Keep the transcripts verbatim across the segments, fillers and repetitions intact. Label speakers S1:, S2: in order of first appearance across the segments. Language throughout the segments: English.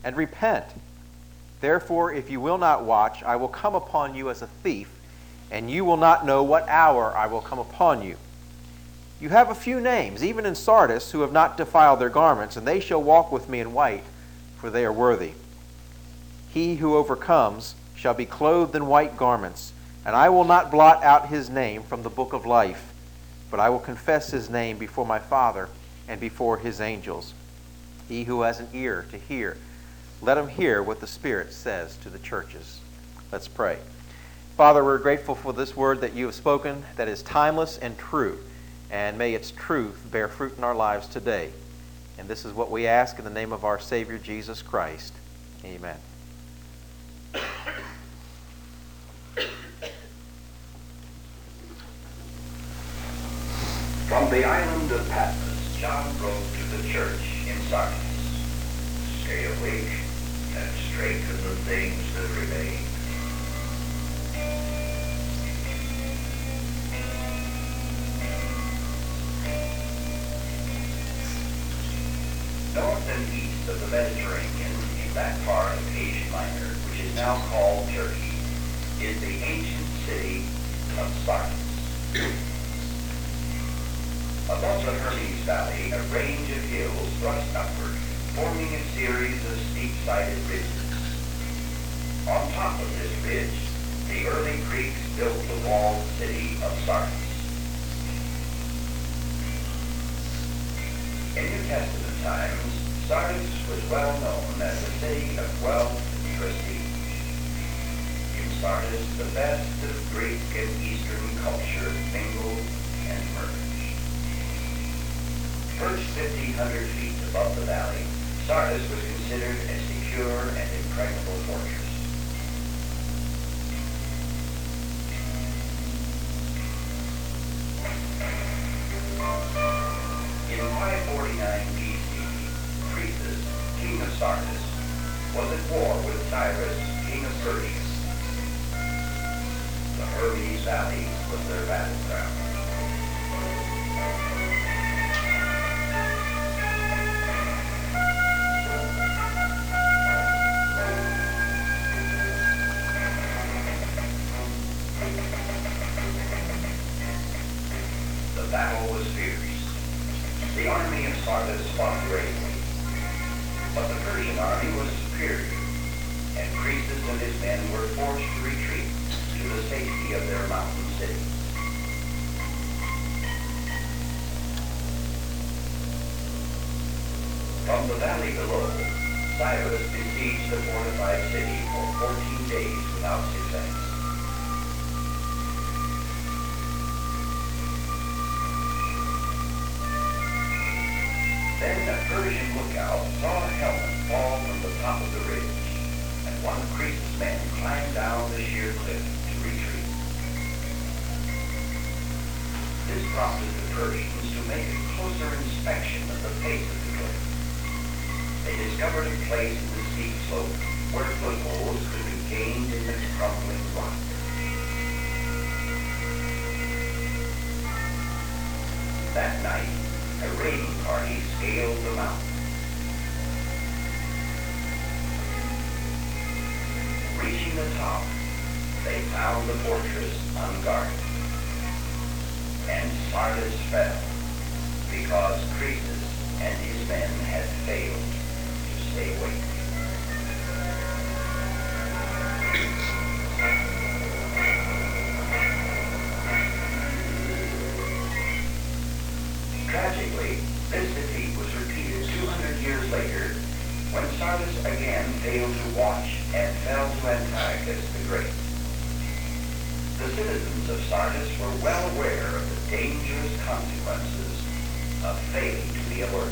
S1: and repent. Therefore, if you will not watch, I will come upon you as a thief, and you will not know what hour I will come upon you. You have a few names, even in Sardis, who have not defiled their garments, and they shall walk with me in white, for they are worthy. He who overcomes shall be clothed in white garments, and I will not blot out his name from the book of life, but I will confess his name before my Father and before his angels. He who has an ear to hear, let him hear what the Spirit says to the churches. Let's pray. Father, we're grateful for this word that you have spoken that is timeless and true, and may its truth bear fruit in our lives today. And this is what we ask in the name of our Savior, Jesus Christ. Amen.
S2: From the island of Patmos, John wrote to the church in Sardis, "Stay awake and strengthen the things that remain. North and east of the Mediterranean, in that part of Asia Minor, which is now called Turkey, is the ancient city of Sardis. Above the Hermes Valley, a range of hills thrust upward, forming a series of steep-sided ridges. On top of this ridge, the early Greeks built the walled city of Sardis. In New Testament times, Sardis was well known as a city of wealth and prestige. In Sardis, the best of Greek and Eastern culture mingled and merged. Perched fifteen hundred feet above the valley, Sardis was considered a secure and impregnable fortress. In five forty-nine B C, Croesus, king of Sardis, was at war with Cyrus, king of Persia. The Hermes Valley was their battleground. The battle was fierce. The army of Sardis fought bravely, but the Persian army was superior, and Croesus and his men were forced to retreat to the safety of their mountain city. From the valley below, Cyrus besieged the fortified city for fourteen days without success. Then a Persian lookout saw a helmet fall from the top of the ridge, and one of Croesus' men climbed down the sheer cliff to retreat. This prompted the Persians to make a closer inspection of the face of the cliff. They discovered a place in the steep slope where footholds could be gained in the crumbling rock. That night, a raiding party scaled the mountain. Reaching the top, they found the fortress unguarded. And Sardis fell, because Croesus and his men had failed to stay awake. Tragically, this defeat was repeated two hundred years later when Sardis again failed to watch and fell to Antiochus the Great. The citizens of Sardis were well aware of the dangerous consequences of failing to be alert.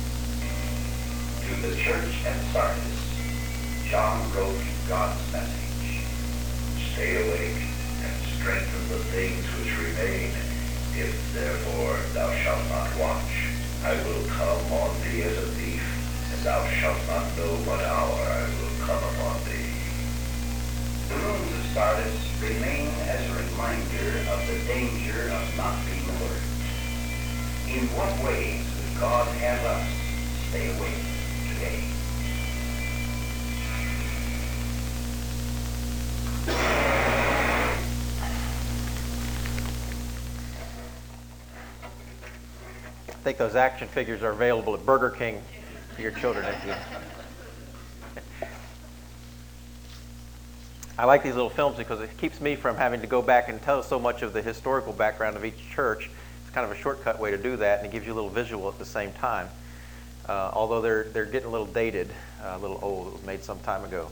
S2: To the church at Sardis, John wrote God's message. Stay awake and strengthen the things which remain. If therefore thou shalt not watch, I will come on thee as a thief, and thou shalt not know what hour I will come upon thee. The ruins of Sardis remain as a reminder of the danger of not being alert. In what ways would God have us stay awake today?
S1: I think those action figures are available at Burger King for your children. If you... I like these little films because it keeps me from having to go back and tell so much of the historical background of each church. It's kind of a shortcut way to do that, and it gives you a little visual at the same time. Uh, although they're they're getting a little dated, uh, a little old. It was made some time ago.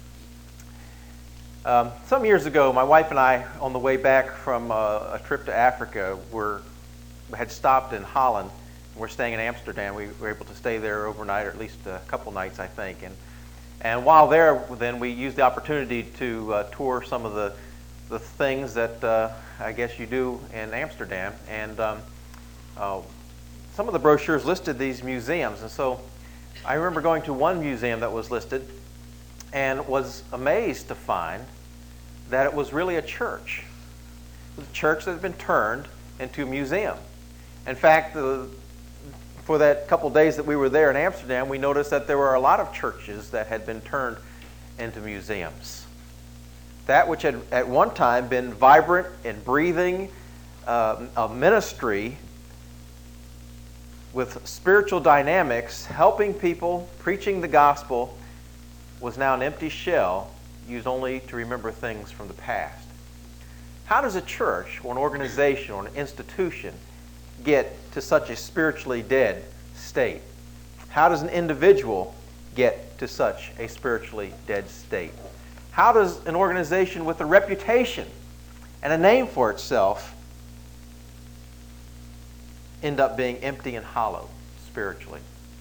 S1: Um, some years ago, my wife and I, on the way back from uh, a trip to Africa, were had stopped in Holland. We're staying in Amsterdam. We were able to stay there overnight, or at least a couple nights, I think. And and while there, then we used the opportunity to uh, tour some of the the things that uh, I guess you do in Amsterdam. And um, uh, some of the brochures listed these museums. And so I remember going to one museum that was listed and was amazed to find that it was really a church. It was a church that had been turned into a museum. In fact, the for that couple days that we were there in Amsterdam, we noticed that there were a lot of churches that had been turned into museums. That which had at one time been vibrant and breathing, uh, a ministry with spiritual dynamics, helping people, preaching the gospel, was now an empty shell used only to remember things from the past. How does a church or an organization or an institution get to such a spiritually dead state? How does an individual get to such a spiritually dead state? How does an organization with a reputation and a name for itself end up being empty and hollow spiritually?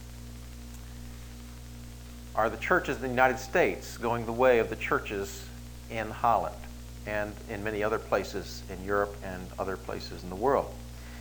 S1: Are the churches in the United States going the way of the churches in Holland and in many other places in Europe and other places in the world?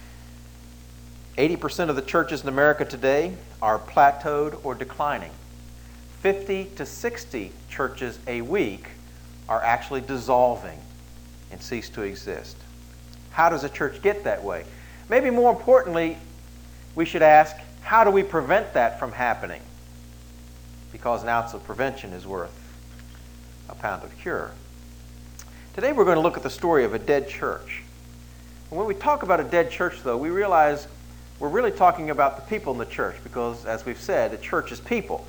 S1: eighty percent of the churches in America today are plateaued or declining. fifty to sixty churches a week are actually dissolving and cease to exist. How does a church get that way? Maybe more importantly, we should ask, how do we prevent that from happening? Because an ounce of prevention is worth a pound of cure. Today we're going to look at the story of a dead church. And when we talk about a dead church, though, we realize we're really talking about the people in the church because, as we've said, a church is people.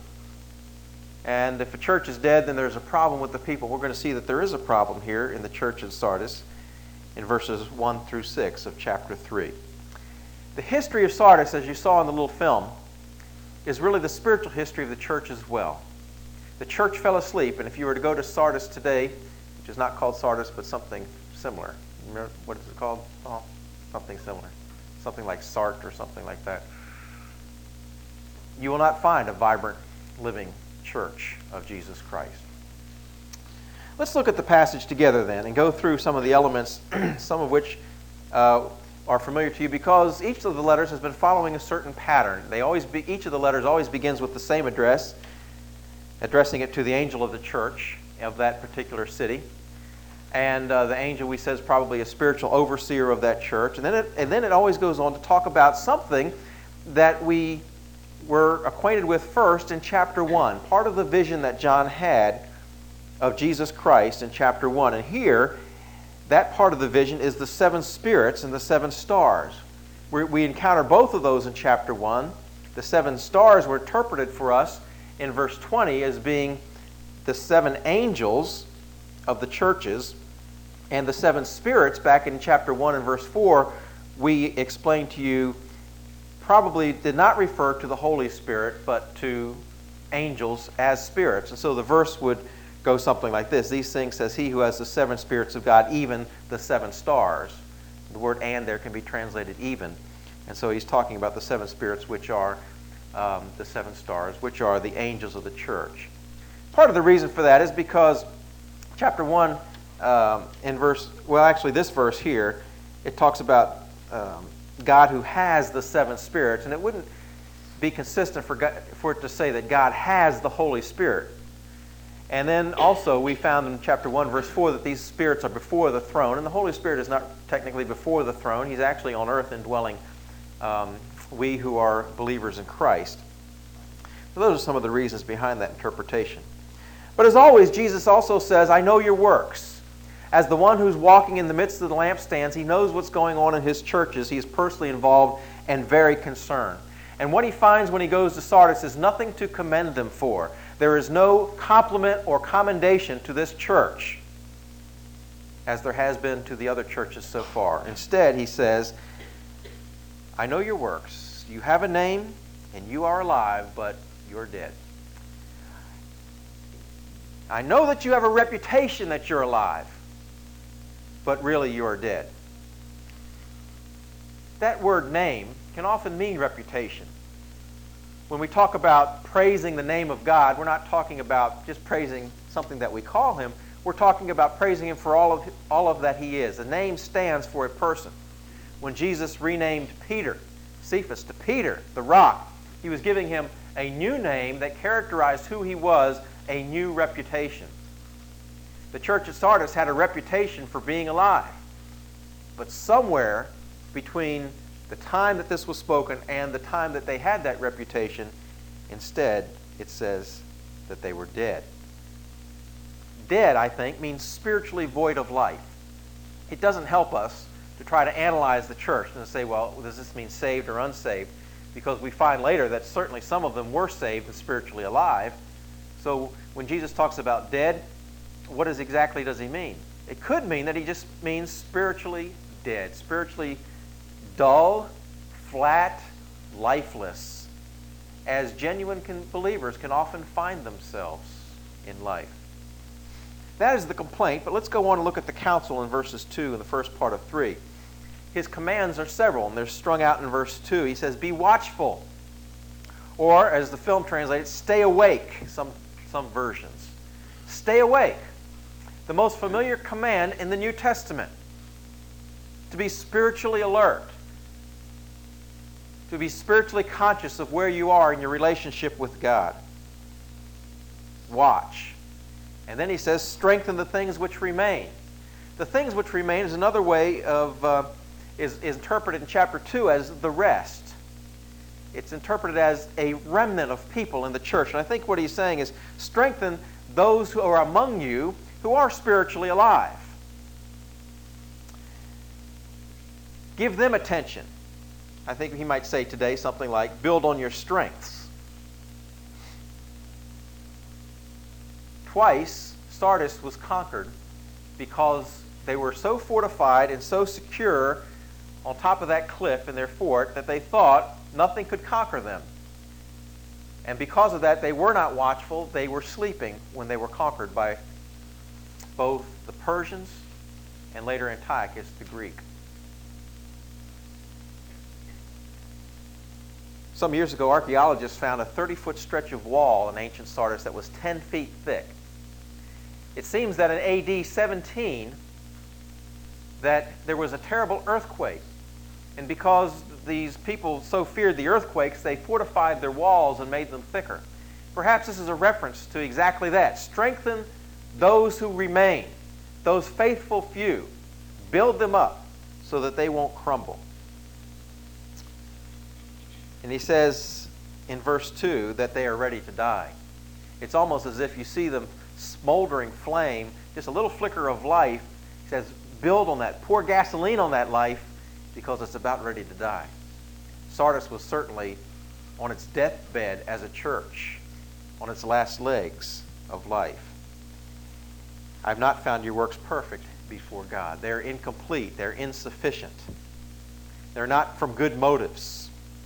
S1: And if a church is dead, then there's a problem with the people. We're going to see that there is a problem here in the church of Sardis in verses one through six of chapter three. The history of Sardis, as you saw in the little film, is really the spiritual history of the church as well. The church fell asleep, and if you were to go to Sardis today, which is not called Sardis, but something similar. Remember, what is it called? Oh, something similar. Something like Sart or something like that. You will not find a vibrant, living church of Jesus Christ. Let's look at the passage together then and go through some of the elements, some of which uh, are familiar to you because each of the letters has been following a certain pattern. They always be, each of the letters always begins with the same address, addressing it to the angel of the church of that particular city. And uh, the angel, we said, is probably a spiritual overseer of that church. And then, it, and then it always goes on to talk about something that we were acquainted with first in chapter one. Part of the vision that John had of Jesus Christ in chapter one. And here, that part of the vision is the seven spirits and the seven stars. We, we encounter both of those in chapter one. The seven stars were interpreted for us in verse twenty as being the seven angels of the churches. And the seven spirits, back in chapter one and verse four, we explained to you, probably did not refer to the Holy Spirit, but to angels as spirits. And so the verse would go something like this. These things says he who has the seven spirits of God, even the seven stars. The word and there can be translated even. And so he's talking about the seven spirits, which are um, the seven stars, which are the angels of the church. Part of the reason for that is because chapter one, um, in verse, well, actually this verse here, it talks about um, God who has the seven spirits, and it wouldn't be consistent for, God, for it to say that God has the Holy Spirit. And then also we found in chapter one, verse four, that these spirits are before the throne, and the Holy Spirit is not technically before the throne. He's actually on earth indwelling um, we who are believers in Christ. So those are some of the reasons behind that interpretation. But as always, Jesus also says, I know your works. As the one who's walking in the midst of the lampstands, he knows what's going on in his churches. He is personally involved and very concerned. And what he finds when he goes to Sardis is nothing to commend them for. There is no compliment or commendation to this church as there has been to the other churches so far. Instead, he says, I know your works. You have a name and you are alive, but you're dead. I know that you have a reputation that you're alive, but really you're dead. That word name can often mean reputation. When we talk about praising the name of God, we're not talking about just praising something that we call him. We're talking about praising him for all of, all of that he is. A name stands for a person. When Jesus renamed Peter, Cephas, to Peter, the rock, he was giving him a new name that characterized who he was, a new reputation. The church at Sardis had a reputation for being alive. But somewhere between the time that this was spoken and the time that they had that reputation, instead, it says that they were dead. Dead, I think, means spiritually void of life. It doesn't help us to try to analyze the church and to say, well, does this mean saved or unsaved? Because we find later that certainly some of them were saved and spiritually alive. So when Jesus talks about dead, what is exactly does he mean? It could mean that he just means spiritually dead, spiritually dull, flat, lifeless, as genuine can, believers can often find themselves in life. That is the complaint, but let's go on and look at the counsel in verses two and the first part of three. His commands are several, and they're strung out in verse two. He says, be watchful, or as the film translates, stay awake, some, some versions. Stay awake. The most familiar command in the New Testament. To be spiritually alert. To be spiritually conscious of where you are in your relationship with God. Watch. And then he says, strengthen the things which remain. The things which remain is another way of, uh, is, is interpreted in chapter two as the rest. It's interpreted as a remnant of people in the church. And I think what he's saying is, strengthen those who are among you who are spiritually alive. Give them attention. I think he might say today something like, build on your strengths. Twice, Sardis was conquered because they were so fortified and so secure on top of that cliff in their fort that they thought nothing could conquer them. And because of that, they were not watchful. They were sleeping when they were conquered by both the Persians and later Antiochus the Greek. Some years ago, archaeologists found a thirty-foot stretch of wall in ancient Sardis that was ten feet thick. It seems that in A D seventeen, that there was a terrible earthquake. And because these people so feared the earthquakes, they fortified their walls and made them thicker. Perhaps this is a reference to exactly that. Strengthen those who remain, those faithful few. Build them up so that they won't crumble. And he says in verse two that they are ready to die. It's almost as if you see them smoldering flame, just a little flicker of life. He says, build on that, pour gasoline on that life, because it's about ready to die. Sardis was certainly on its deathbed as a church, on its last legs of life. I've not found your works perfect before God. They're incomplete. They're insufficient. They're not from good motives.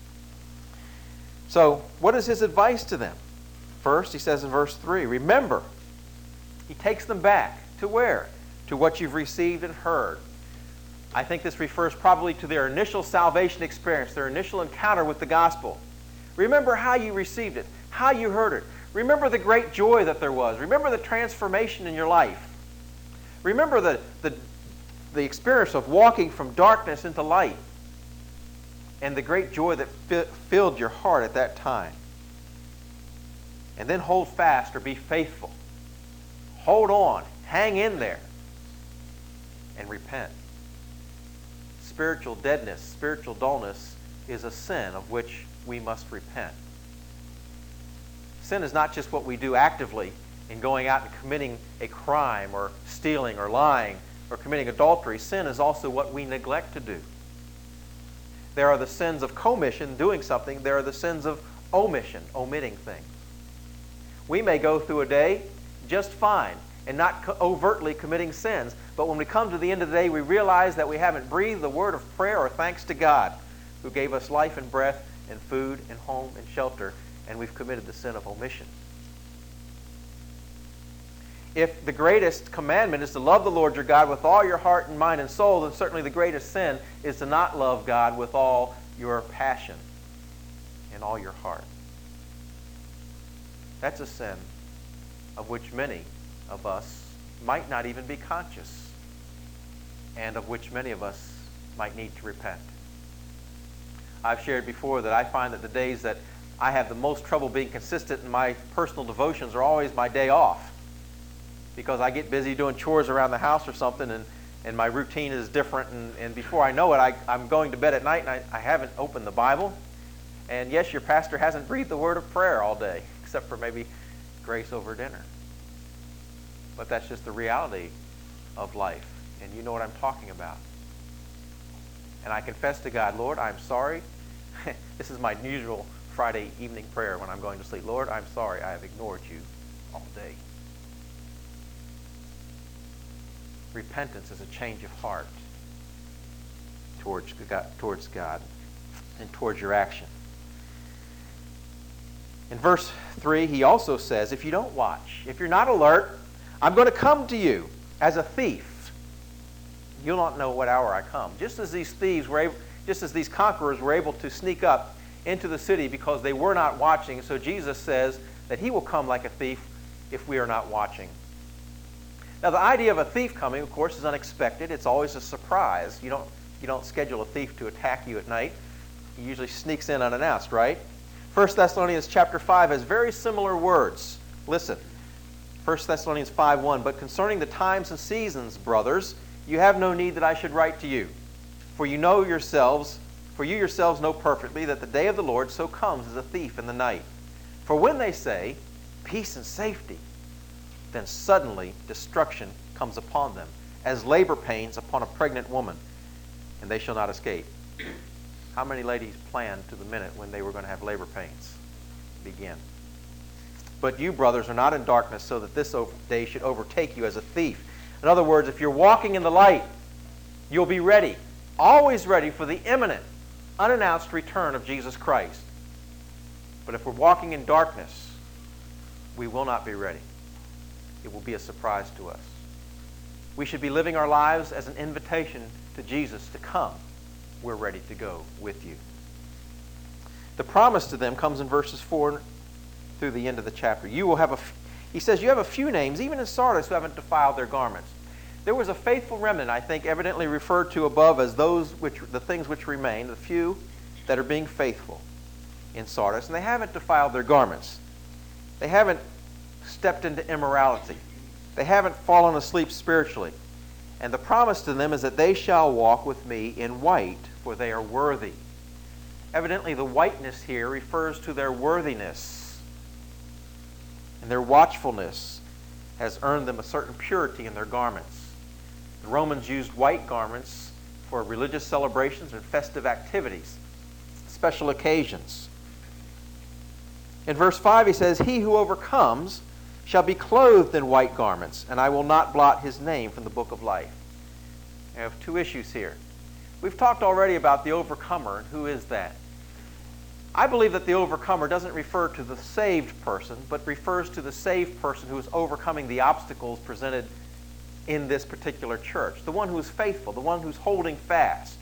S1: So, what is his advice to them? First, he says in verse three, remember. He takes them back to where? To what you've received and heard. I think this refers probably to their initial salvation experience, their initial encounter with the gospel. Remember how you received it, how you heard it. Remember the great joy that there was. Remember the transformation in your life. Remember the, the, the experience of walking from darkness into light and the great joy that fi- filled your heart at that time. And then hold fast or be faithful. Hold on. Hang in there. And repent. Spiritual deadness, spiritual dullness is a sin of which we must repent. Sin is not just what we do actively in going out and committing a crime or stealing or lying or committing adultery. Sin is also what we neglect to do. There are the sins of commission, doing something. There are the sins of omission, omitting things. We may go through a day just fine and not co- overtly committing sins, but when we come to the end of the day, we realize that we haven't breathed the word of prayer or thanks to God, who gave us life and breath and food and home and shelter, and we've committed the sin of omission. If the greatest commandment is to love the Lord your God with all your heart and mind and soul, then certainly the greatest sin is to not love God with all your passion and all your heart. That's a sin of which many of us might not even be conscious, and of which many of us might need to repent. I've shared before that I find that the days that I have the most trouble being consistent in my personal devotions are always my day off, because I get busy doing chores around the house or something, and, and my routine is different, and, and before I know it, I, I'm going to bed at night and I, I haven't opened the Bible. And yes, your pastor hasn't breathed the word of prayer all day, except for maybe grace over dinner. But that's just the reality of life, and you know what I'm talking about. And I confess to God, Lord, I'm sorry. This is my usual Friday evening prayer when I'm going to sleep. Lord, I'm sorry I have ignored you all day. Repentance is a change of heart towards God, towards God and towards your action. In verse three, he also says, if you don't watch, if you're not alert, I'm going to come to you as a thief. You'll not know what hour I come. Just as these thieves were able, just as these conquerors were able to sneak up into the city because they were not watching, so Jesus says that he will come like a thief if we are not watching. Now, the idea of a thief coming, of course, is unexpected. It's always a surprise. You don't, you don't schedule a thief to attack you at night. He usually sneaks in unannounced, right? First Thessalonians chapter five has very similar words. Listen, First Thessalonians five one, but concerning the times and seasons, brothers, you have no need that I should write to you. For you know yourselves, for you yourselves know perfectly that the day of the Lord so comes as a thief in the night. For when they say, peace and safety, then suddenly destruction comes upon them, as labor pains upon a pregnant woman, and they shall not escape. How many ladies planned to the minute when they were going to have labor pains begin? But you, brothers, are not in darkness, so that this day should overtake you as a thief. In other words, if you're walking in the light, you'll be ready, always ready for the imminent, unannounced return of Jesus Christ. But if we're walking in darkness, we will not be ready. It will be a surprise to us. We should be living our lives as an invitation to Jesus to come. We're ready to go with you. The promise to them comes in verses four through the end of the chapter. You will have a, he says, you have a few names, even in Sardis, who haven't defiled their garments. There was a faithful remnant, I think, evidently referred to above as those which, the things which remain, the few that are being faithful in Sardis, and they haven't defiled their garments. They haven't stepped into immorality. They haven't fallen asleep spiritually. And the promise to them is that they shall walk with me in white, for they are worthy. Evidently, the whiteness here refers to their worthiness. And their watchfulness has earned them a certain purity in their garments. The Romans used white garments for religious celebrations and festive activities, special occasions. In verse five, he says, he who overcomes shall be clothed in white garments, and I will not blot his name from the book of life. I have two issues here. We've talked already about the overcomer, and who is that? I believe that the overcomer doesn't refer to the saved person, but refers to the saved person who is overcoming the obstacles presented in this particular church. The one who is faithful, the one who's holding fast.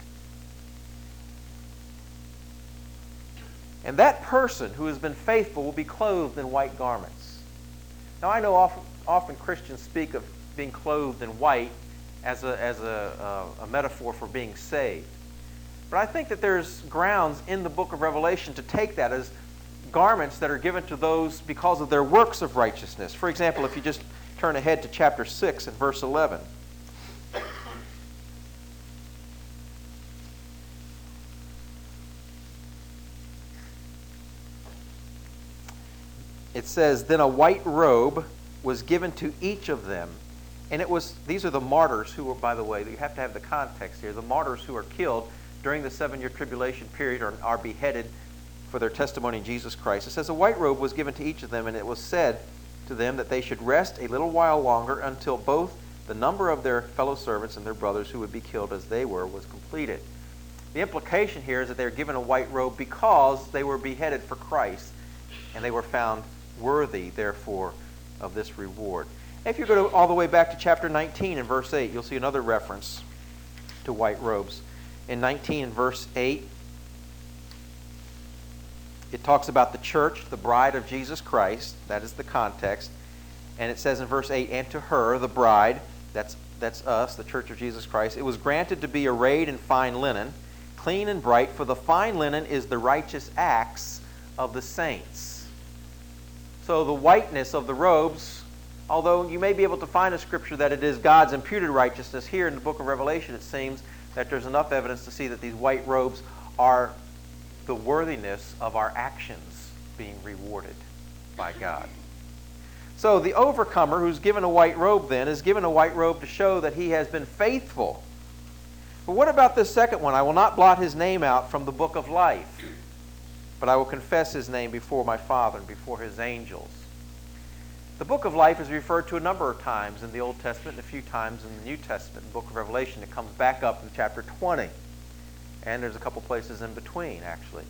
S1: And that person who has been faithful will be clothed in white garments. Now, I know often, often Christians speak of being clothed in white as a, as a, a, a metaphor for being saved. But I think that there's grounds in the book of Revelation to take that as garments that are given to those because of their works of righteousness. For example, if you just turn ahead to chapter six and verse eleven. It says, then a white robe was given to each of them. And it was, these are the martyrs who were, by the way, you have to have the context here, the martyrs who are killed during the seven-year tribulation period are, are beheaded for their testimony in Jesus Christ. It says, a white robe was given to each of them, and it was said to them that they should rest a little while longer until both the number of their fellow servants and their brothers who would be killed as they were was completed. The implication here is that they were given a white robe because they were beheaded for Christ, and they were found worthy, therefore, of this reward. If you go to, all the way back to chapter nineteen and verse eight, you'll see another reference to white robes. In nineteen and verse eight, it talks about the church, the bride of Jesus Christ. That is the context. And it says in verse eight, and to her, the bride, that's, that's us, the church of Jesus Christ, it was granted to be arrayed in fine linen, clean and bright, for the fine linen is the righteous acts of the saints. So the whiteness of the robes, although you may be able to find a scripture that it is God's imputed righteousness, here in the book of Revelation it seems that there's enough evidence to see that these white robes are the worthiness of our actions being rewarded by God. So the overcomer who's given a white robe then is given a white robe to show that he has been faithful. But what about this second one? I will not blot his name out from the book of life, but I will confess his name before my Father and before his angels. The book of life is referred to a number of times in the Old Testament and a few times in the New Testament. The book of Revelation, it comes back up in chapter twenty. And there's a couple places in between, actually.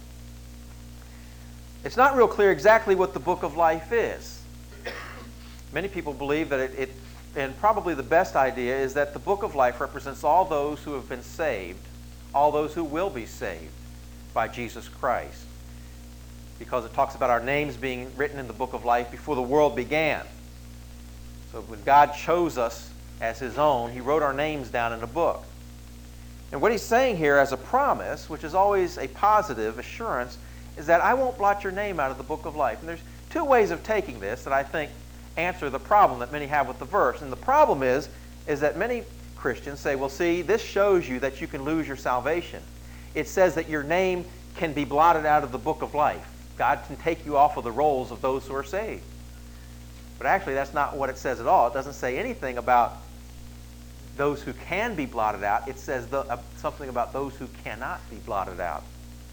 S1: It's not real clear exactly what the book of life is. Many people believe that it, it, and probably the best idea is that the book of life represents all those who have been saved, all those who will be saved by Jesus Christ. Because it talks about our names being written in the book of life before the world began. So when God chose us as his own, he wrote our names down in a book. And what he's saying here as a promise, which is always a positive assurance, is that I won't blot your name out of the book of life. And there's two ways of taking this that I think answer the problem that many have with the verse. And the problem is, is that many Christians say, well, see, this shows you that you can lose your salvation. It says that your name can be blotted out of the book of life. God can take you off of the rolls of those who are saved. But actually, that's not what it says at all. It doesn't say anything about those who can be blotted out. It says the, uh, something about those who cannot be blotted out.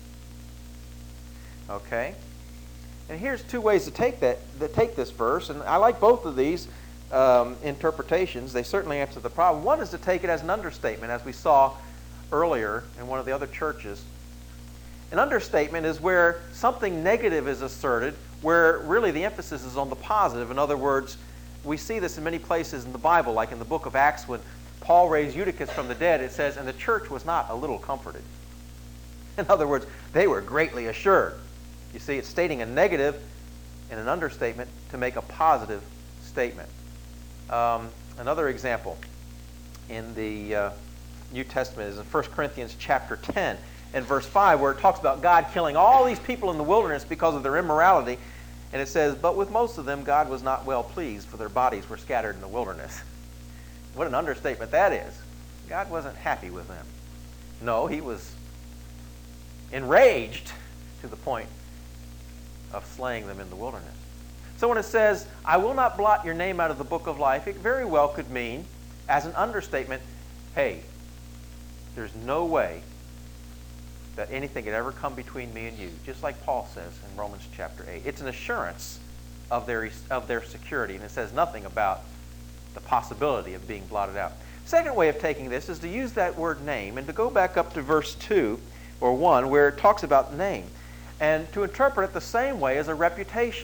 S1: Okay? And here's two ways to take that, to take this verse, and I like both of these um, interpretations. They certainly answer the problem. One is to take it as an understatement, as we saw earlier in one of the other churches. An understatement is where something negative is asserted, where really the emphasis is on the positive. In other words, we see this in many places in the Bible, like in the book of Acts when Paul raised Eutychus from the dead. It says, and the church was not a little comforted. In other words, they were greatly assured. You see, it's stating a negative and an understatement to make a positive statement. Um, another example in the uh, New Testament is in First Corinthians chapter ten and verse five, where it talks about God killing all these people in the wilderness because of their immorality. And it says, but with most of them God was not well pleased, for their bodies were scattered in the wilderness. What an understatement that is. God wasn't happy with them. No, he was enraged to the point of slaying them in the wilderness. So when it says, I will not blot your name out of the book of life, it very well could mean, as an understatement, hey, there's no way that anything could ever come between me and you, just like Paul says in Romans chapter eight. It's an assurance of their, of their security, and it says nothing about the possibility of being blotted out. Second way of taking this is to use that word name and to go back up to verse two or one where it talks about name and to interpret it the same way as a reputation.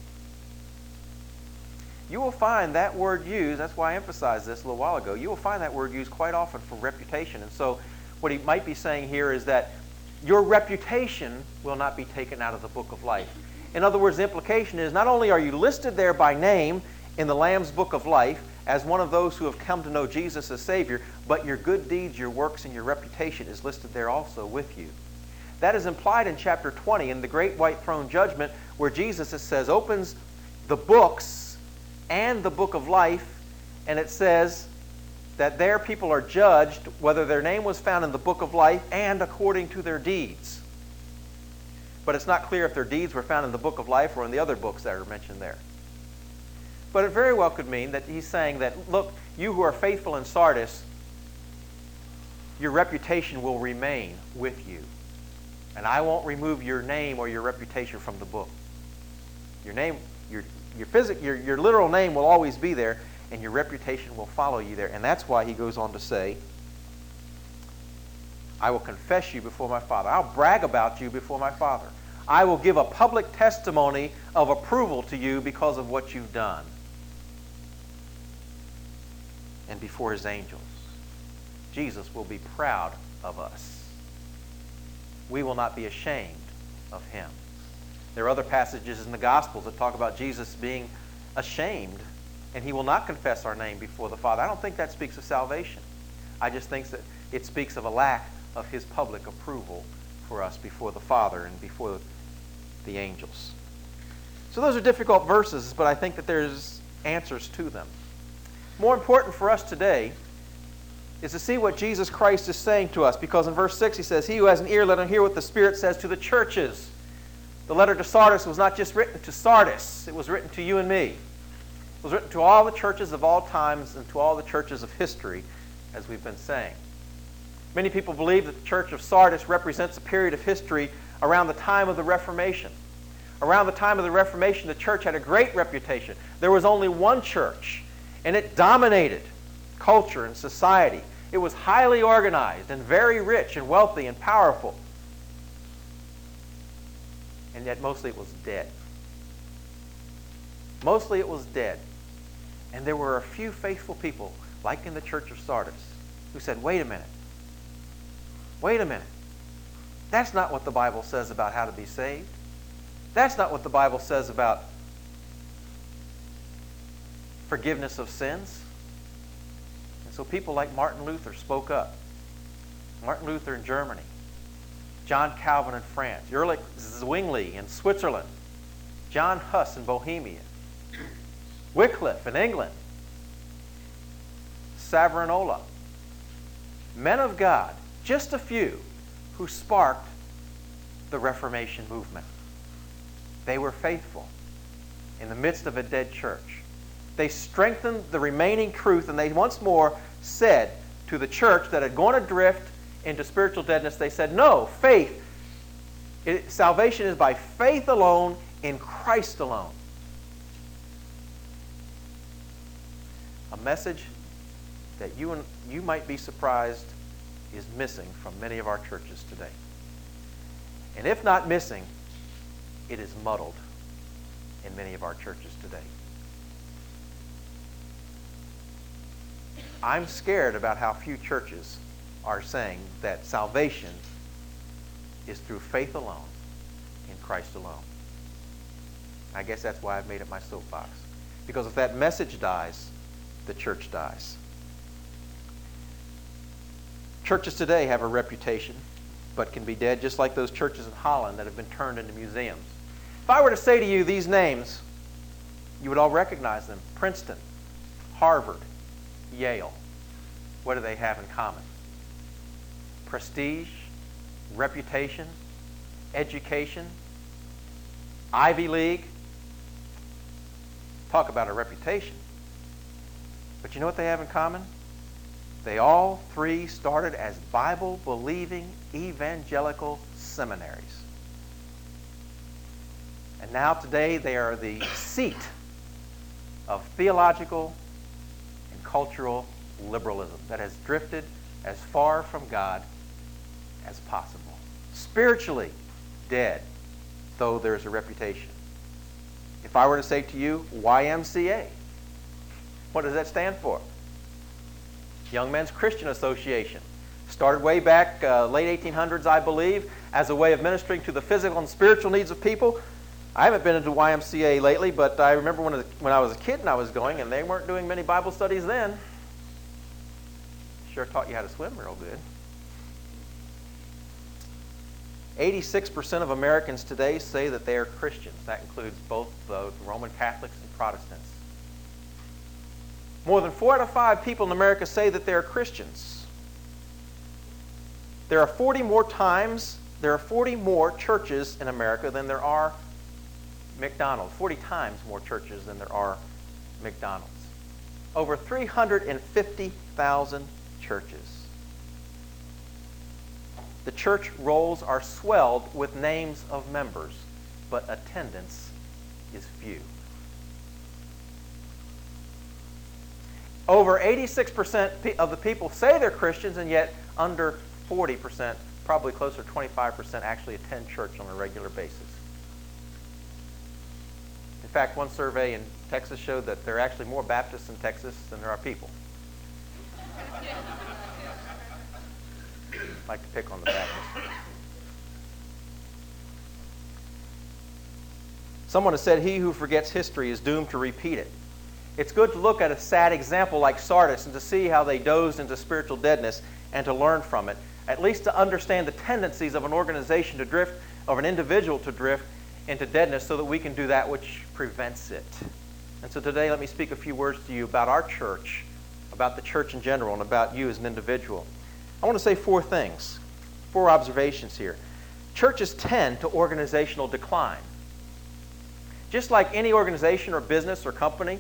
S1: You will find that word used, that's why I emphasized this a little while ago, you will find that word used quite often for reputation. And so what he might be saying here is that your reputation will not be taken out of the book of life. In other words, the implication is not only are you listed there by name in the Lamb's book of life as one of those who have come to know Jesus as Savior, but your good deeds, your works, and your reputation is listed there also with you. That is implied in chapter twenty in the great white throne judgment where Jesus, it says, opens the books and the book of life, and it says that there people are judged whether their name was found in the book of life and according to their deeds. But it's not clear if their deeds were found in the book of life or in the other books that are mentioned there. But it very well could mean that he's saying that, look, you who are faithful in Sardis, your reputation will remain with you. And I won't remove your name or your reputation from the book. Your name, your your physic, your, your literal name will always be there, and your reputation will follow you there. And that's why he goes on to say, I will confess you before my Father. I'll brag about you before my Father. I will give a public testimony of approval to you because of what you've done. And before his angels. Jesus will be proud of us. We will not be ashamed of him. There are other passages in the Gospels that talk about Jesus being ashamed, and he will not confess our name before the Father. I don't think that speaks of salvation. I just think that it speaks of a lack of his public approval for us before the Father and before the angels. So those are difficult verses, but I think that there's answers to them. More important for us today is to see what Jesus Christ is saying to us, because in verse six he says, he who has an ear, let him hear what the Spirit says to the churches. The letter to Sardis was not just written to Sardis, it was written to you and me. It was written to all the churches of all times and to all the churches of history, as we've been saying. Many people believe that the church of Sardis represents a period of history around the time of the Reformation. Around the time of the Reformation, the church had a great reputation. There was only one church, and it dominated culture and society. It was highly organized and very rich and wealthy and powerful. And yet mostly it was dead. Mostly it was dead. And there were a few faithful people, like in the church of Sardis, who said, wait a minute. Wait a minute. That's not what the Bible says about how to be saved. That's not what the Bible says about forgiveness of sins. And so people like Martin Luther spoke up. Martin Luther in Germany. John Calvin in France. Ulrich Zwingli in Switzerland. John Huss in Bohemia. Wycliffe in England. Savonarola. Men of God, just a few, who sparked the Reformation movement. They were faithful in the midst of a dead church. They strengthened the remaining truth, and they once more said to the church that had gone adrift into spiritual deadness, they said, no, faith, it, salvation is by faith alone, in Christ alone. A message that you and you might be surprised is missing from many of our churches today. And if not missing, it is muddled in many of our churches today. I'm scared about how few churches are saying that salvation is through faith alone, in Christ alone. I guess that's why I've made it my soapbox. Because if that message dies, the church dies. Churches today have a reputation, but can be dead, just like those churches in Holland that have been turned into museums. If I were to say to you these names, you would all recognize them. Princeton, Harvard, Yale. What do they have in common? Prestige, reputation, education, Ivy League. Talk about a reputation. But you know what they have in common? They all three started as Bible-believing evangelical seminaries. And now today they are the seat of theological and cultural liberalism that has drifted as far from God as possible. Spiritually dead, though there's a reputation. If I were to say to you, Y M C A, what does that stand for? Young Men's Christian Association. Started way back, uh, late eighteen hundreds, I believe, as a way of ministering to the physical and spiritual needs of people. I haven't been into Y M C A lately, but I remember when, when I was a kid and I was going, and they weren't doing many Bible studies then. Sure taught you how to swim real good. eighty-six percent of Americans today say that they are Christians. That includes both the Roman Catholics and Protestants. More than four out of five people in America say that they are Christians. There are forty more times, there are forty more churches in America than there are McDonald's. forty times more churches than there are McDonald's. Over three hundred fifty thousand churches. The church rolls are swelled with names of members, but attendance is few. Over eighty-six percent of the people say they're Christians, and yet under forty percent, probably closer to twenty-five percent, actually attend church on a regular basis. In fact, one survey in Texas showed that there are actually more Baptists in Texas than there are people. I like to pick on the Baptists. Someone has said, he who forgets history is doomed to repeat it. It's good to look at a sad example like Sardis and to see how they dozed into spiritual deadness and to learn from it, at least to understand the tendencies of an organization to drift, of an individual to drift into deadness, so that we can do that which prevents it. And so today let me speak a few words to you about our church, about the church in general, and about you as an individual. I want to say four things, four observations here. Churches tend to organizational decline. Just like any organization or business or company,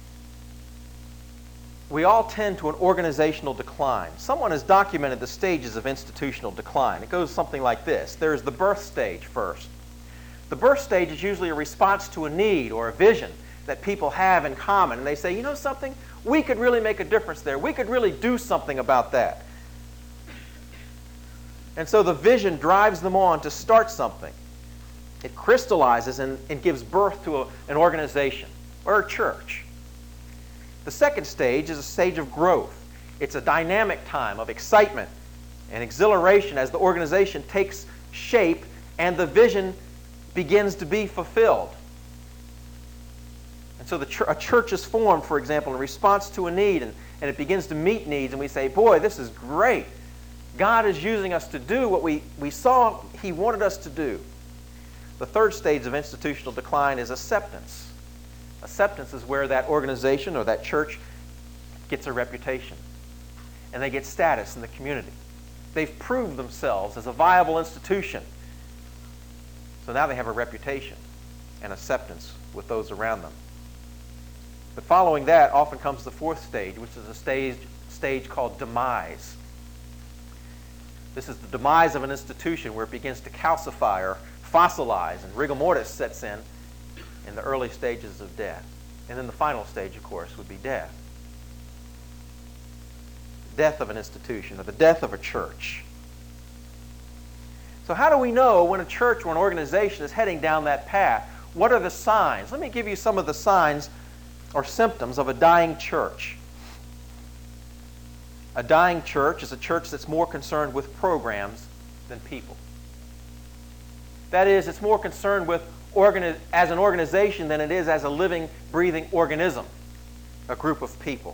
S1: we all tend to an organizational decline. Someone has documented the stages of institutional decline. It goes something like this. There's the birth stage first. The birth stage is usually a response to a need or a vision that people have in common. And they say, you know something? We could really make a difference there. We could really do something about that. And so the vision drives them on to start something. It crystallizes and, and gives birth to a, an organization or a church. The second stage is a stage of growth. It's a dynamic time of excitement and exhilaration as the organization takes shape and the vision begins to be fulfilled. And so the ch- a church is formed, for example, in response to a need, and, and it begins to meet needs, and we say, boy, this is great. God is using us to do what we, we saw He wanted us to do. The third stage of institutional decline is acceptance. Acceptance is where that organization or that church gets a reputation, and they get status in the community. They've proved themselves as a viable institution. So now they have a reputation and acceptance with those around them. But following that often comes the fourth stage, which is a stage, stage called demise. This is the demise of an institution where it begins to calcify or fossilize, and rigor mortis sets in in the early stages of death. And then the final stage, of course, would be death. Death of an institution, or the death of a church. So how do we know when a church or an organization is heading down that path? What are the signs? Let me give you some of the signs or symptoms of a dying church. A dying church is a church that's more concerned with programs than people. That is, it's more concerned with organi- as an organization than it is as a living, breathing organism, a group of people.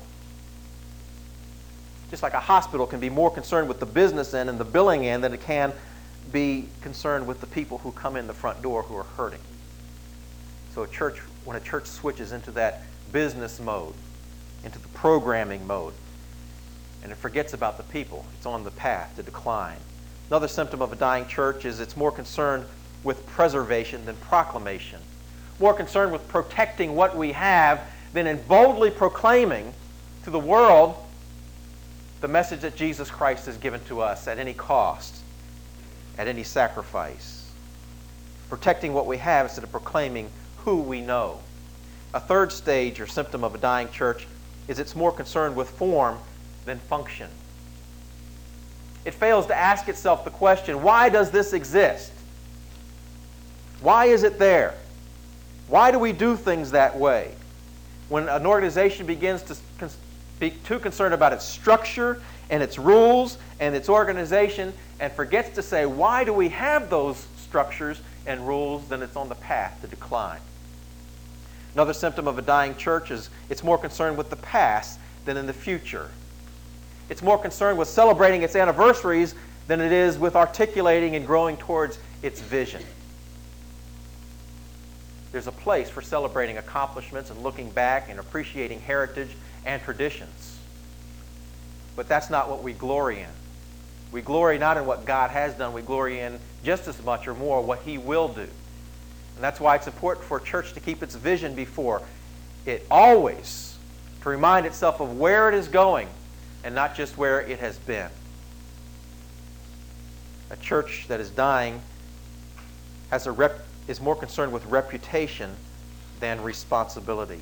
S1: Just like a hospital can be more concerned with the business end and the billing end than it can be concerned with the people who come in the front door who are hurting. So a church, when a church switches into that business mode, into the programming mode, and it forgets about the people, it's on the path to decline. Another symptom of a dying church is it's more concerned with preservation than proclamation. More concerned with protecting what we have than in boldly proclaiming to the world the message that Jesus Christ has given to us at any cost, at any sacrifice. Protecting what we have instead of proclaiming who we know. A third stage or symptom of a dying church is it's more concerned with form than function. It fails to ask itself the question, why does this exist? Why is it there? Why do we do things that way? When an organization begins to be too concerned about its structure and its rules and its organization and forgets to say, why do we have those structures and rules, then it's on the path to decline. Another symptom of a dying church is it's more concerned with the past than in the future. It's more concerned with celebrating its anniversaries than it is with articulating and growing towards its vision. There's a place for celebrating accomplishments and looking back and appreciating heritage and traditions. But that's not what we glory in. We glory not in what God has done, we glory in just as much or more what He will do. And that's why it's important for a church to keep its vision before it always, to remind itself of where it is going and not just where it has been. A church that is dying has a rep, is more concerned with reputation than responsibility.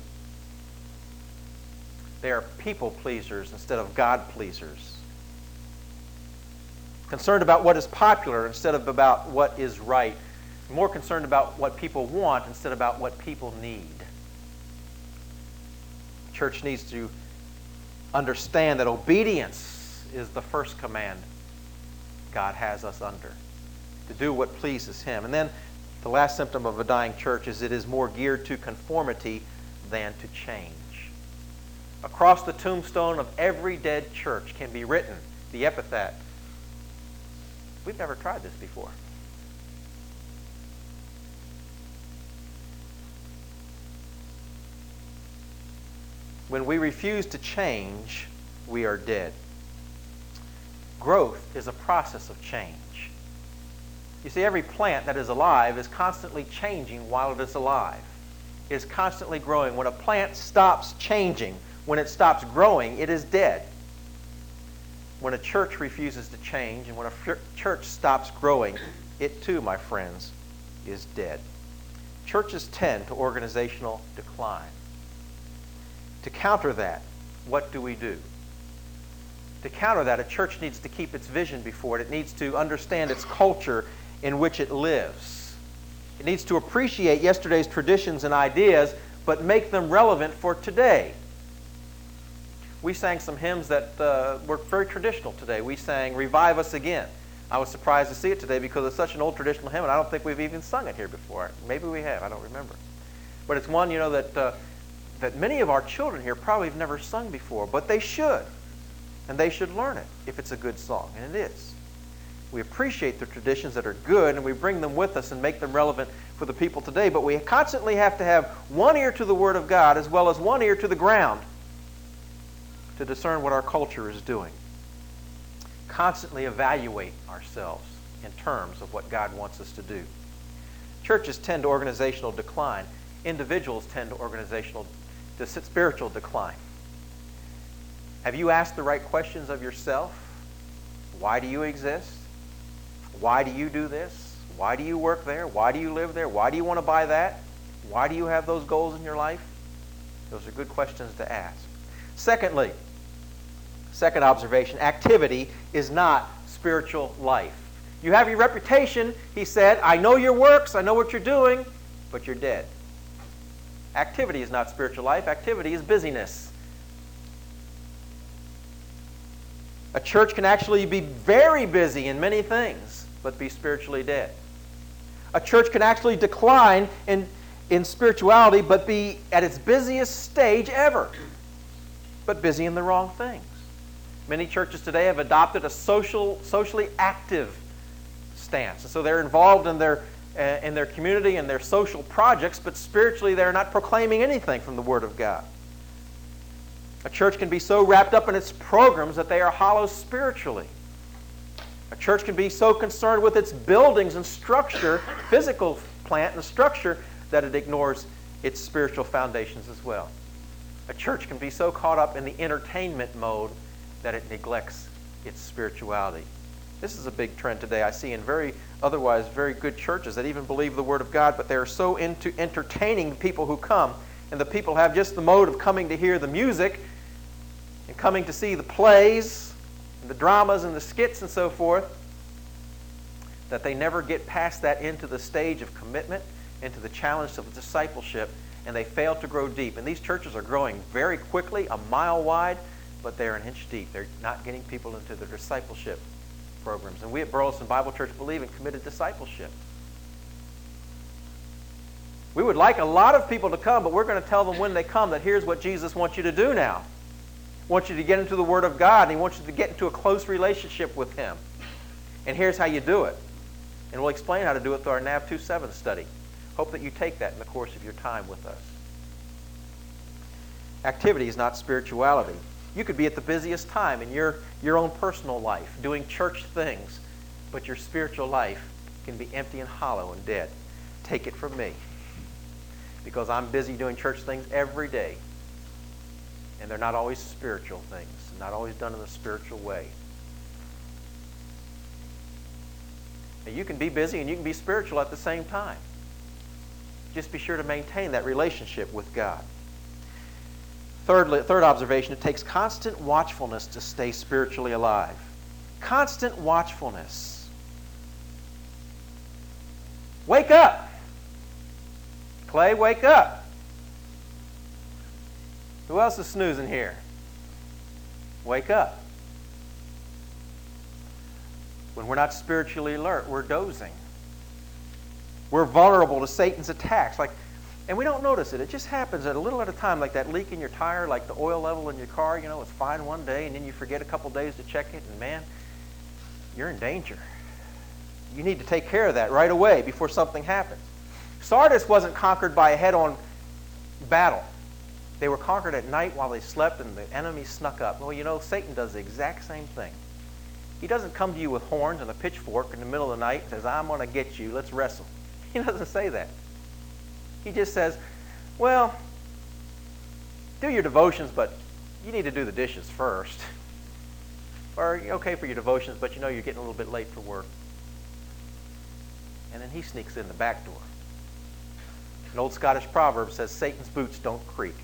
S1: They are people pleasers instead of God pleasers. Concerned about what is popular instead of about what is right. More concerned about what people want instead of about what people need. The church needs to understand that obedience is the first command God has us under, to do what pleases Him. And then the last symptom of a dying church is it is more geared to conformity than to change. Across the tombstone of every dead church can be written the epithet, "We've never tried this before." When we refuse to change, we are dead. Growth is a process of change. You see, every plant that is alive is constantly changing while it is alive. It is constantly growing. When a plant stops changing, when it stops growing, it is dead. When a church refuses to change and when a church stops growing, it too, my friends, is dead. Churches tend to organizational decline. To counter that, what do we do? To counter that, a church needs to keep its vision before it. It needs to understand its culture in which it lives. It needs to appreciate yesterday's traditions and ideas, but make them relevant for today. We sang some hymns that uh, were very traditional today. We sang "Revive Us Again." I was surprised to see it today because it's such an old traditional hymn, and I don't think we've even sung it here before. Maybe we have. I don't remember. But it's one, you know, that uh, that many of our children here probably have never sung before, but they should. And they should learn it if it's a good song, and it is. We appreciate the traditions that are good, and we bring them with us and make them relevant for the people today, but we constantly have to have one ear to the Word of God as well as one ear to the ground to discern what our culture is doing. Constantly evaluate ourselves in terms of what God wants us to do. Churches tend to organizational decline. Individuals tend to organizational, to spiritual decline. Have you asked the right questions of yourself? Why do you exist? Why do you do this? Why do you work there? Why do you live there? Why do you want to buy that? Why do you have those goals in your life? Those are good questions to ask. Secondly, second observation, activity is not spiritual life. You have your reputation, he said. I know your works, I know what you're doing, but you're dead. Activity is not spiritual life. Activity is busyness. A church can actually be very busy in many things, but be spiritually dead. A church can actually decline in, in spirituality, but be at its busiest stage ever, but busy in the wrong things. Many churches today have adopted a social, socially active stance. And so they're involved in their, uh, in their community and their social projects, but spiritually they're not proclaiming anything from the Word of God. A church can be so wrapped up in its programs that they are hollow spiritually. A church can be so concerned with its buildings and structure, physical plant and structure, that it ignores its spiritual foundations as well. A church can be so caught up in the entertainment mode that it neglects its spirituality. This is a big trend today I see in very otherwise very good churches that even believe the Word of God, but they're so into entertaining people who come, and the people have just the mode of coming to hear the music and coming to see the plays and the dramas and the skits and so forth, that they never get past that into the stage of commitment, into the challenge of discipleship, and they fail to grow deep. And these churches are growing very quickly, a mile wide, but they're an inch deep. They're not getting people into their discipleship programs. And we at Burleson Bible Church believe in committed discipleship. We would like a lot of people to come, but we're going to tell them when they come that here's what Jesus wants you to do now. He wants you to get into the Word of God, and He wants you to get into a close relationship with Him. And here's how you do it. And we'll explain how to do it through our N A V two seven study. Hope that you take that in the course of your time with us. Activity is not spirituality. You could be at the busiest time in your, your own personal life, doing church things, but your spiritual life can be empty and hollow and dead. Take it from me. Because I'm busy doing church things every day. And they're not always spiritual things, not always done in a spiritual way. And you can be busy and you can be spiritual at the same time. Just be sure to maintain that relationship with God. Thirdly, third observation, it takes constant watchfulness to stay spiritually alive. Constant watchfulness. Wake up. Clay, wake up. Who else is snoozing here? Wake up. When we're not spiritually alert, we're dozing. We're vulnerable to Satan's attacks. Like, and we don't notice it. It just happens at a little at a time, like that leak in your tire, like the oil level in your car. You know, it's fine one day, and then you forget a couple days to check it, and man, you're in danger. You need to take care of that right away before something happens. Sardis wasn't conquered by a head-on battle. They were conquered at night while they slept, and the enemy snuck up. Well, you know, Satan does the exact same thing. He doesn't come to you with horns and a pitchfork in the middle of the night and says, I'm going to get you, let's wrestle. He doesn't say that. He just says, well, do your devotions, but you need to do the dishes first. Or, you're okay for your devotions, but you know you're getting a little bit late for work. And then he sneaks in the back door. An old Scottish proverb says, Satan's boots don't creak.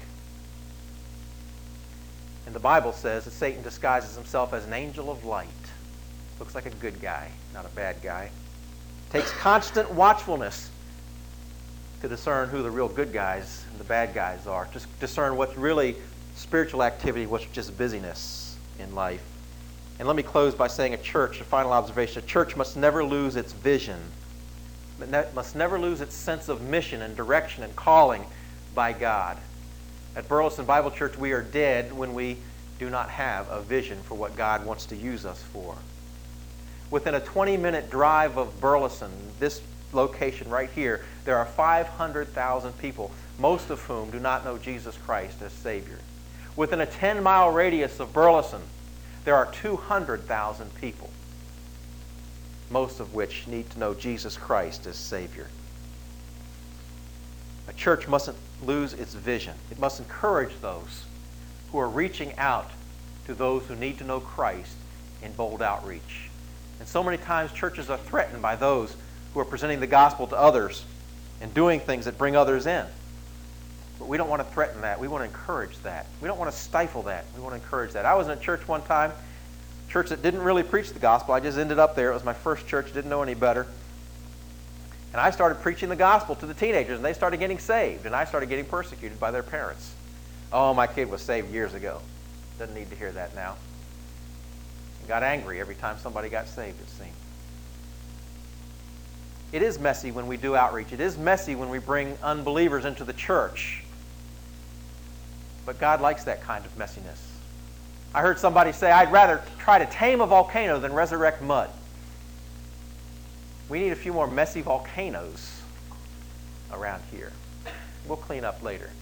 S1: And the Bible says that Satan disguises himself as an angel of light. Looks like a good guy, not a bad guy. Takes constant watchfulness to discern who the real good guys and the bad guys are. Just discern what's really spiritual activity, what's just busyness in life. And let me close by saying a church, a final observation, a church must never lose its vision. It must never lose its sense of mission and direction and calling by God. At Burleson Bible Church, we are dead when we do not have a vision for what God wants to use us for. Within a twenty-minute drive of Burleson, this location right here, there are five hundred thousand people, most of whom do not know Jesus Christ as Savior. Within a ten-mile radius of Burleson, there are two hundred thousand people, most of which need to know Jesus Christ as Savior. A church mustn't lose its vision. It must encourage those who are reaching out to those who need to know Christ in bold outreach. And so many times churches are threatened by those who are presenting the gospel to others and doing things that bring others in. But we don't want to threaten that. We want to encourage that. We don't want to stifle that. We want to encourage that. I was in a church one time, a church that didn't really preach the gospel. I just ended up there. It was my first church, didn't know any better. And I started preaching the gospel to the teenagers, and they started getting saved, and I started getting persecuted by their parents. Oh, my kid was saved years ago. Doesn't need to hear that now. And got angry every time somebody got saved, it seemed. It is messy when we do outreach. It is messy when we bring unbelievers into the church. But God likes that kind of messiness. I heard somebody say, I'd rather try to tame a volcano than resurrect mud. We need a few more messy volcanoes around here. We'll clean up later.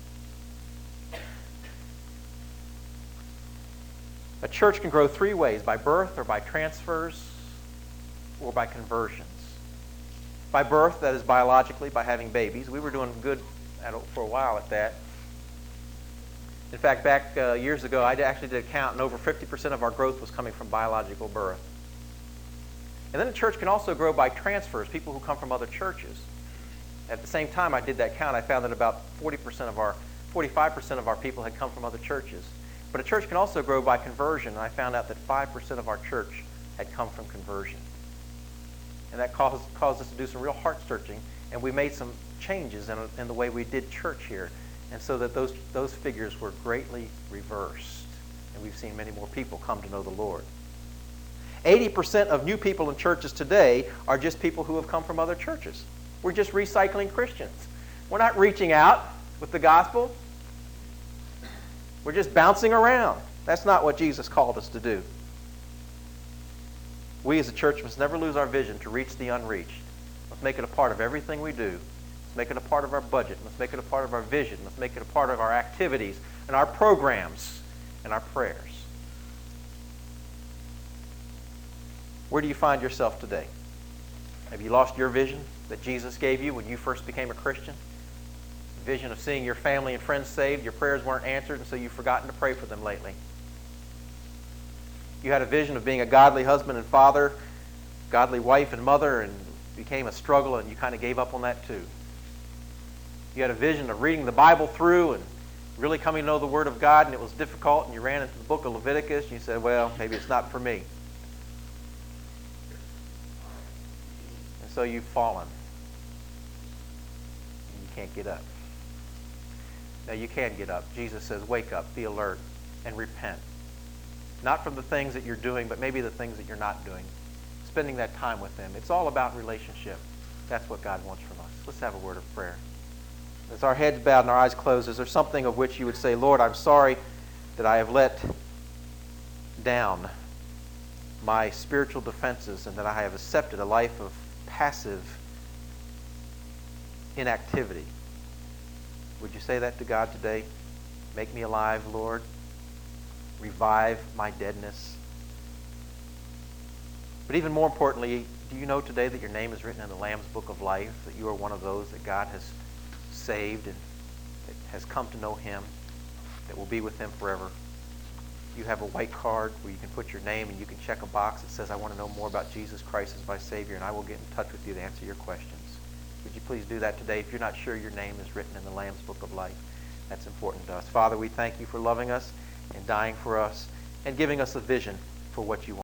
S1: A church can grow three ways: by birth, or by transfers, or by conversions. By birth, that is biologically, by having babies. We were doing good at, for a while at that. In fact, back uh, years ago, I actually did a count, and over fifty percent of our growth was coming from biological birth. And then the church can also grow by transfers, people who come from other churches. At the same time I did that count, I found that about forty percent of our, forty-five percent of our people had come from other churches. But a church can also grow by conversion, and I found out that five percent of our church had come from conversion. And that caused, caused us to do some real heart searching, and we made some changes in, in the way we did church here, and so that those, those figures were greatly reversed, and we've seen many more people come to know the Lord. eighty percent of new people in churches today are just people who have come from other churches. We're just recycling Christians. We're not reaching out with the gospel. We're just bouncing around. That's not what Jesus called us to do. We as a church must never lose our vision to reach the unreached. Let's make it a part of everything we do. Let's make it a part of our budget. Let's make it a part of our vision. Let's make it a part of our activities and our programs and our prayers. Where do you find yourself today? Have you lost your vision that Jesus gave you when you first became a Christian? The vision of seeing your family and friends saved, your prayers weren't answered, and so you've forgotten to pray for them lately. You had a vision of being a godly husband and father, godly wife and mother, and became a struggle and you kind of gave up on that too. You had a vision of reading the Bible through and really coming to know the Word of God, and it was difficult, and you ran into the book of Leviticus, and you said, well, maybe it's not for me. And so you've fallen. And you can't get up. Now you can get up. Jesus says, wake up, be alert, and repent. Not from the things that you're doing, but maybe the things that you're not doing. Spending that time with Him. It's all about relationship. That's what God wants from us. Let's have a word of prayer. As our heads bowed and our eyes closed, is there something of which you would say, Lord, I'm sorry that I have let down my spiritual defenses and that I have accepted a life of passive inactivity? Would you say that to God today? Make me alive, Lord. Revive my deadness. But even more importantly, do you know today that your name is written in the Lamb's Book of Life, that you are one of those that God has saved and that has come to know Him, that will be with Him forever? You have a white card where you can put your name and you can check a box that says, I want to know more about Jesus Christ as my Savior, and I will get in touch with you to answer your questions. Would you please do that today if you're not sure your name is written in the Lamb's Book of Life? That's important to us. Father, we thank you for loving us and dying for us and giving us a vision for what you want.